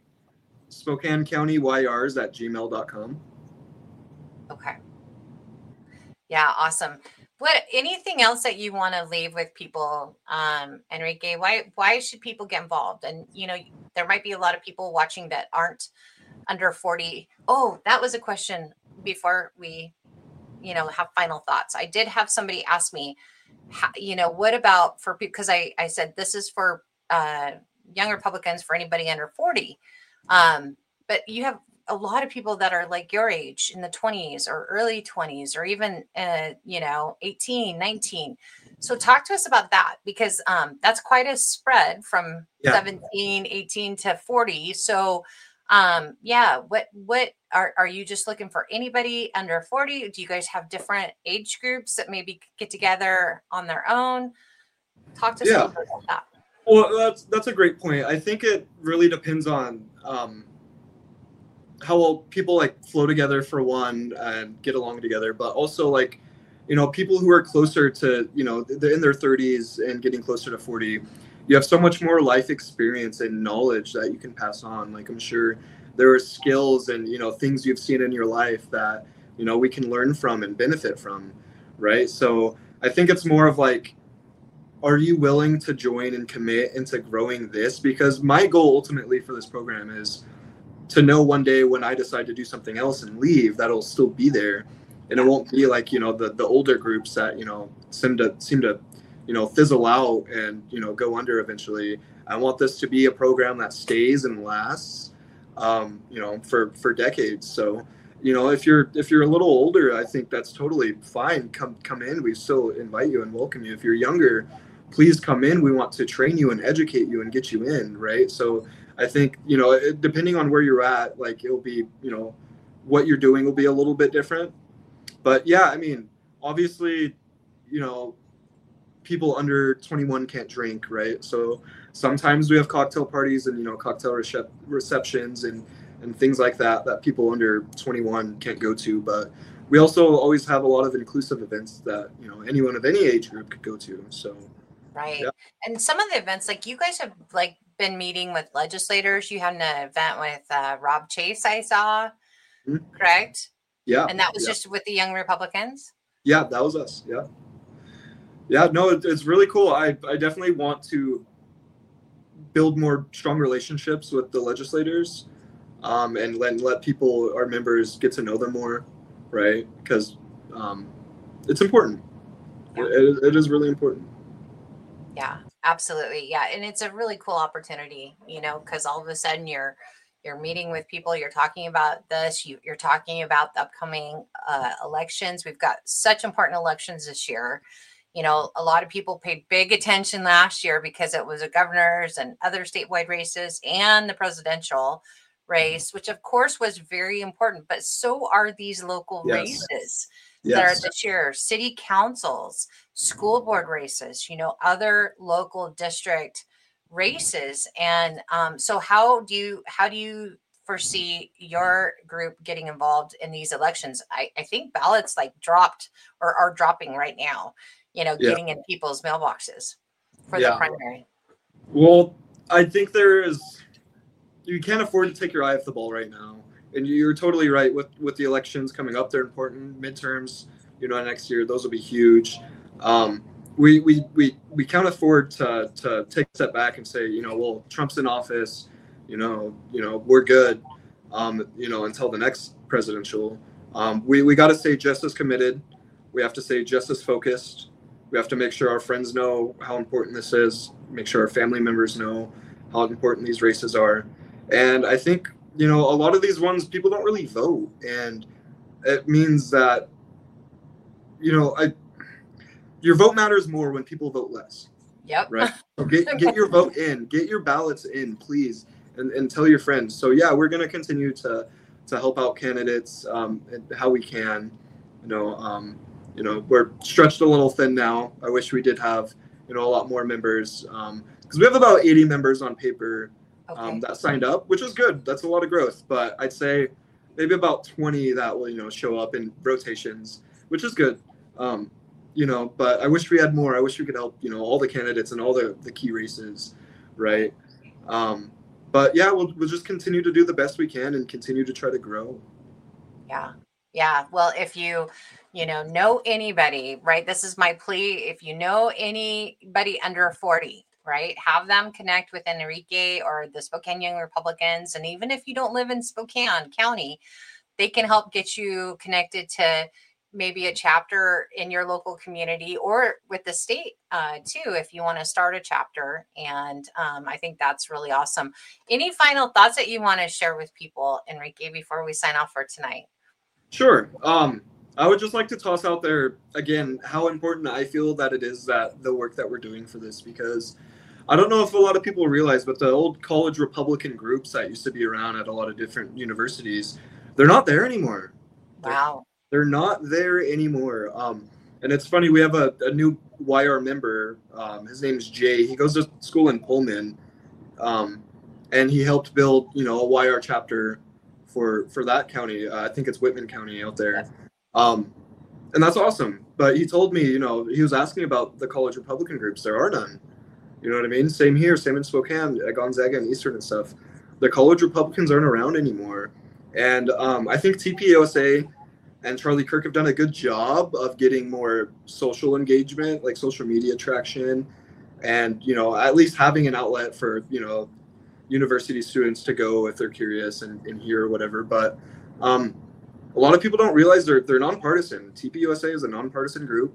SpokaneCountyYRs@gmail.com. Okay. Yeah, awesome. Anything else that you want to leave with people, Enrique? Why should people get involved? And there might be a lot of people watching that aren't under 40. Oh, that was a question before we, have final thoughts. I did have somebody ask me, what about because I said this is for young Republicans, for anybody under 40. But you have a lot of people that are like your age, in the 20s or early 20s, or even 18, 19. So talk to us about that, because that's quite a spread from 17, 18 to 40. So what are you just looking for anybody under 40? Do you guys have different age groups that maybe get together on their own? Talk to us a little bit about that. Well, that's a great point. I think it really depends on how well people flow together, for one, and get along together, but also people who are closer to, they're in their 30s and getting closer to 40. You have so much more life experience and knowledge that you can pass on. I'm sure there are skills and, things you've seen in your life that, we can learn from and benefit from, right? So I think it's more of are you willing to join and commit into growing this? Because my goal ultimately for this program is to know one day when I decide to do something else and leave, that'll still be there. And it won't be the older groups that, seem to fizzle out and, go under eventually. I want this to be a program that stays and lasts, for decades. So, if you're a little older, I think that's totally fine. Come in. We still invite you and welcome you. If you're younger, please come in. We want to train you and educate you and get you in. Right. So I think, depending on where you're at, it'll be, what you're doing will be a little bit different. But yeah, I mean, obviously, people under 21 can't drink, right? So sometimes we have cocktail parties and, cocktail receptions and things like that people under 21 can't go to. But we also always have a lot of inclusive events that, anyone of any age group could go to. So. Right. Yeah. And some of the events, you guys have been meeting with legislators. You had an event with Rob Chase, I saw, correct? Yeah. And that was just with the Young Republicans? Yeah, that was us. Yeah. Yeah, no, it's really cool. I definitely want to build more strong relationships with the legislators, and let people, our members, get to know them more, right? Because it's important. Yeah. It is really important. Yeah, absolutely. Yeah. And it's a really cool opportunity, because all of a sudden you're meeting with people, you're talking about this, you're talking about the upcoming elections. We've got such important elections this year. A lot of people paid big attention last year because it was a governor's and other statewide races and the presidential race, which of course was very important, but so are these local races. That are this year, city councils, school board races, other local district races. And so how do you foresee your group getting involved in these elections? I think ballots dropped or are dropping right now, getting in people's mailboxes for the primary. Well, I think you can't afford to take your eye off the ball right now. And you're totally right with the elections coming up. They're important. Midterms, next year, those will be huge. We can't afford to take a step back and say, well, Trump's in office, we're good, until the next presidential. We got to stay just as committed. We have to stay just as focused. We have to make sure our friends know how important this is. Make sure our family members know how important these races are. And I think, a lot of these ones, people don't really vote. And it means that, your vote matters more when people vote less. Yep. Right. So get your vote in, get your ballots in, please. And tell your friends. So yeah, we're going to continue to help out candidates, how we can, we're stretched a little thin now. I wish we did have, a lot more members. Cause we have about 80 members on paper. That signed up, which is good. That's a lot of growth, but I'd say maybe about 20 that will, show up in rotations, which is good. But I wish we had more. I wish we could help, all the candidates and all the key races, right? But yeah, we'll just continue to do the best we can and continue to try to grow. Yeah. Yeah. Well, if you know anybody, right? This is my plea. If you know anybody under 40, right, have them connect with Enrique or the Spokane Young Republicans. And even if you don't live in Spokane County, they can help get you connected to maybe a chapter in your local community or with the state too, if you want to start a chapter. And I think that's really awesome. Any final thoughts that you want to share with people, Enrique, before we sign off for tonight? Sure. I would just like to toss out there again how important I feel that it is that the work that we're doing for this, because I don't know if a lot of people realize, but the old college Republican groups that used to be around at a lot of different universities, they're not there anymore. Wow. They're not there anymore. And it's funny, we have a new YR member. His name's Jay. He goes to school in Pullman, and he helped build, a YR chapter for that county. I think it's Whitman County out there. And that's awesome. But he told me, he was asking about the college Republican groups. There are none. You know what I mean? Same here, same in Spokane, at Gonzaga and Eastern and stuff. The college Republicans aren't around anymore. And I think TPUSA and Charlie Kirk have done a good job of getting more social engagement, like social media traction, and, at least having an outlet for, university students to go if they're curious and hear or whatever. But a lot of people don't realize they're nonpartisan. TPUSA is a nonpartisan group.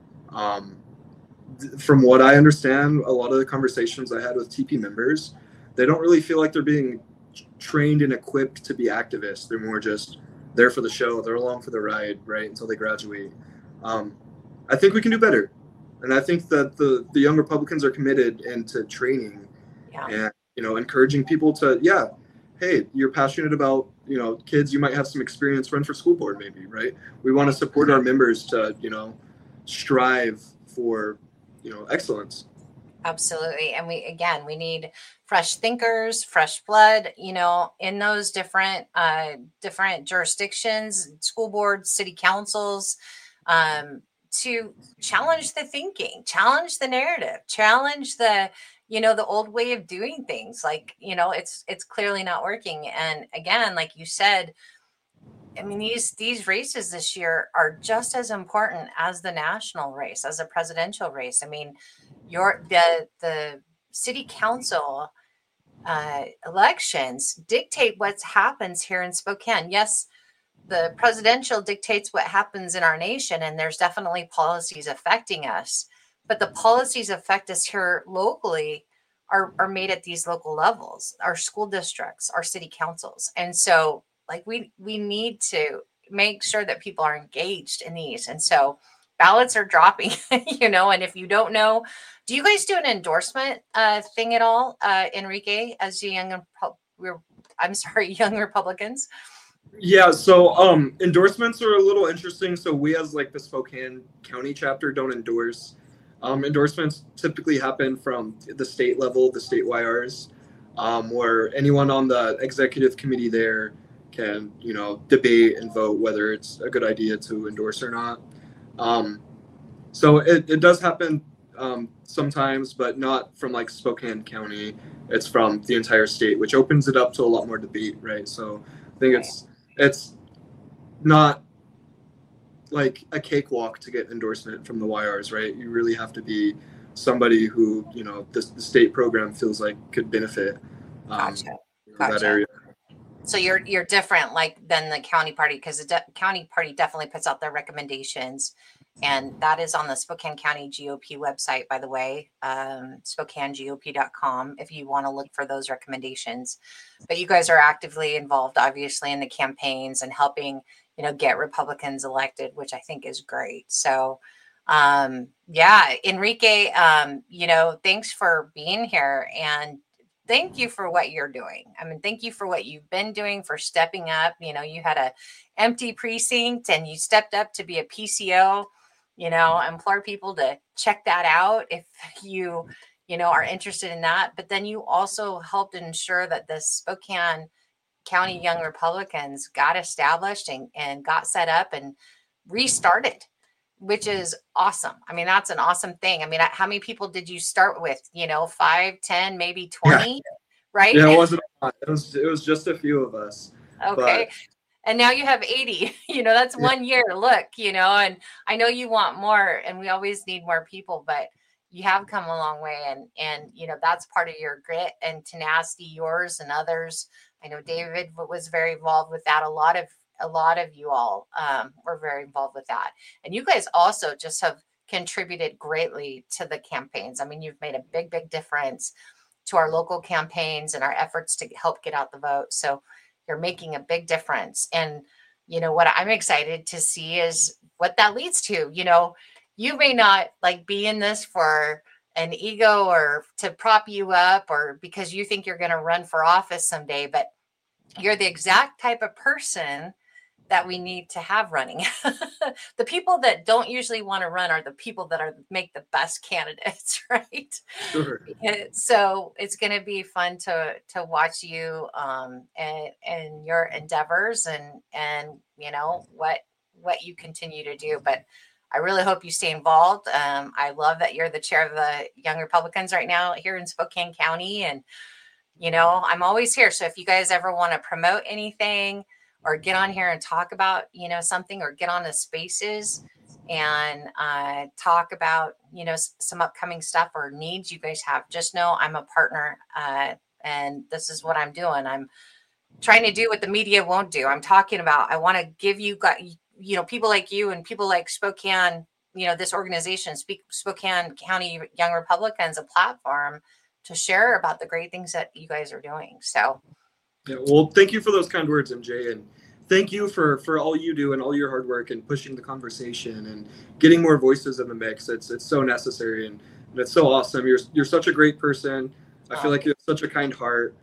From what I understand, a lot of the conversations I had with TP members, they don't really feel like they're being trained and equipped to be activists. They're more just there for the show. They're along for the ride, right, until they graduate. I think we can do better. And I think that the young Republicans are committed into training and, encouraging people to, hey, you're passionate about, kids, you might have some experience, run for school board maybe, right? We want to support our members to, strive for, excellence. Absolutely. And we need fresh thinkers, fresh blood, in those different jurisdictions, school boards, city councils, to challenge the thinking, challenge the narrative, challenge the old way of doing things. Like, it's clearly not working. And again, like you said, I mean, these races this year are just as important as the national race, as a presidential race. I mean, the city council elections dictate what happens here in Spokane. Yes, the presidential dictates what happens in our nation, and there's definitely policies affecting us. But the policies affect us here locally are made at these local levels, our school districts, our city councils. And so like we need to make sure that people are engaged in these. And so ballots are dropping, and if you don't know, do you guys do an endorsement thing at all, Enrique, as young Republicans? Yeah, so endorsements are a little interesting. So we, as like the Spokane County chapter, don't endorse. Endorsements typically happen from the state level, the state YRs, where anyone on the executive committee there can, debate and vote whether it's a good idea to endorse or not. So it does happen sometimes, but not from like Spokane County. It's from the entire state, which opens it up to a lot more debate, right? So I think it's not like a cakewalk to get endorsement from the YRs, right? You really have to be somebody who, the state program feels like could benefit Gotcha. that area. So you're different than the county party, because the county party definitely puts out their recommendations, and that is on the Spokane County GOP website, by the way, SpokaneGOP.com, if you want to look for those recommendations. But you guys are actively involved, obviously, in the campaigns and helping, get Republicans elected, which I think is great. So, Enrique, thanks for being here, and thank you for what you're doing. I mean, thank you for what you've been doing, for stepping up. You had a empty precinct and you stepped up to be a PCO. Implore people to check that out if you are interested in that. But then you also helped ensure that the Spokane County Young Republicans got established and got set up and restarted which is awesome. I mean, that's an awesome thing. I mean, how many people did you start with? 5, 10, maybe 20, right? Yeah, it wasn't a lot. It was just a few of us. Okay. And now you have 80, that's 1 year. Look, and I know you want more, and we always need more people, but you have come a long way. And that's part of your grit and tenacity, yours and others. I know David was very involved with that. A lot of you all were very involved with that. And you guys also just have contributed greatly to the campaigns. I mean, you've made a big, big difference to our local campaigns and our efforts to help get out the vote. So you're making a big difference. And, what I'm excited to see is what that leads to. You may not be in this for an ego or to prop you up or because you think you're going to run for office someday, but you're the exact type of person that we need to have running. The people that don't usually want to run are the people that make the best candidates, right? Sure. So it's going to be fun to watch you and your endeavors and what you continue to do. But I really hope you stay involved. I love that you're the chair of the Young Republicans right now here in Spokane County, and I'm always here. So if you guys ever want to promote anything or get on here and talk about, something, or get on the spaces and talk about, some upcoming stuff or needs you guys have, just know I'm a partner. And this is what I'm doing. I'm trying to do what the media won't do. I'm talking about, I want to give you people like you and people like Spokane, this organization, Spokane County Young Republicans, a platform to share about the great things that you guys are doing. So. Yeah, well, thank you for those kind words, MJ, and thank you for all you do and all your hard work and pushing the conversation and getting more voices in the mix. It's so necessary and it's so awesome. You're such a great person. I feel like you have such a kind heart.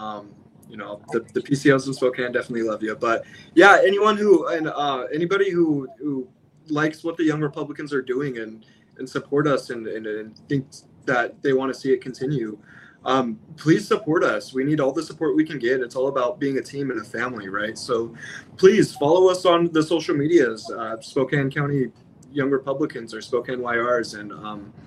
The PCOs in Spokane definitely love you. But yeah, anyone anybody who likes what the Young Republicans are doing and support us and thinks that they want to see it continue. Please support us. We need all the support we can get. It's all about being a team and a family, right? So please follow us on the social medias, Spokane County Young Republicans or Spokane YRs. And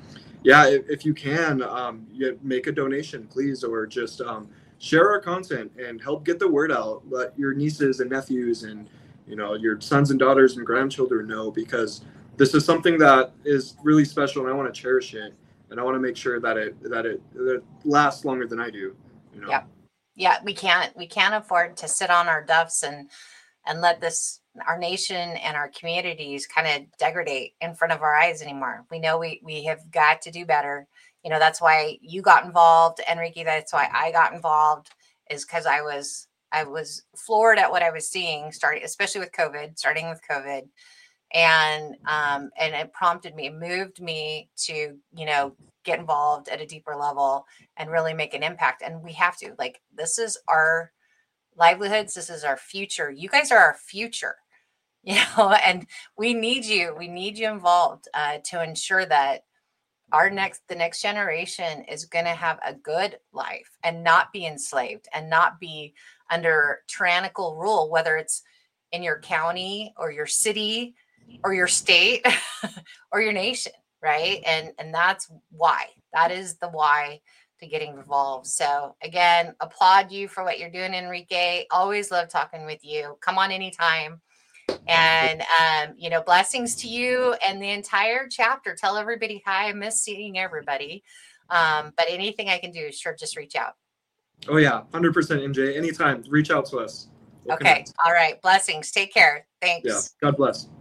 if you can, make a donation, please, or just share our content and help get the word out. Let your nieces and nephews and your sons and daughters and grandchildren know, because this is something that is really special and I want to cherish it. And I want to make sure that it lasts longer than I do. Yeah. We can't afford to sit on our duffs and let our nation and our communities kind of degrade in front of our eyes anymore. We know we have got to do better. That's why you got involved, Enrique. That's why I got involved, is because I was floored at what I was seeing, starting with COVID. And it prompted me, moved me to, get involved at a deeper level and really make an impact. And we have to, this is our livelihoods. This is our future. You guys are our future, and we need you. We need you involved to ensure that the next generation is going to have a good life and not be enslaved and not be under tyrannical rule, whether it's in your county or your city or your state or your nation, right? And that is the why to getting involved. So again, applaud you for what you're doing, Enrique. Always love talking with you. Come on anytime. And blessings to you and the entire chapter. Tell everybody hi. I miss seeing everybody. But anything I can do, sure, just reach out. Oh yeah, 100% MJ. Anytime, reach out to us. Okay. All right. Blessings. Take care. Thanks. Yeah. God bless.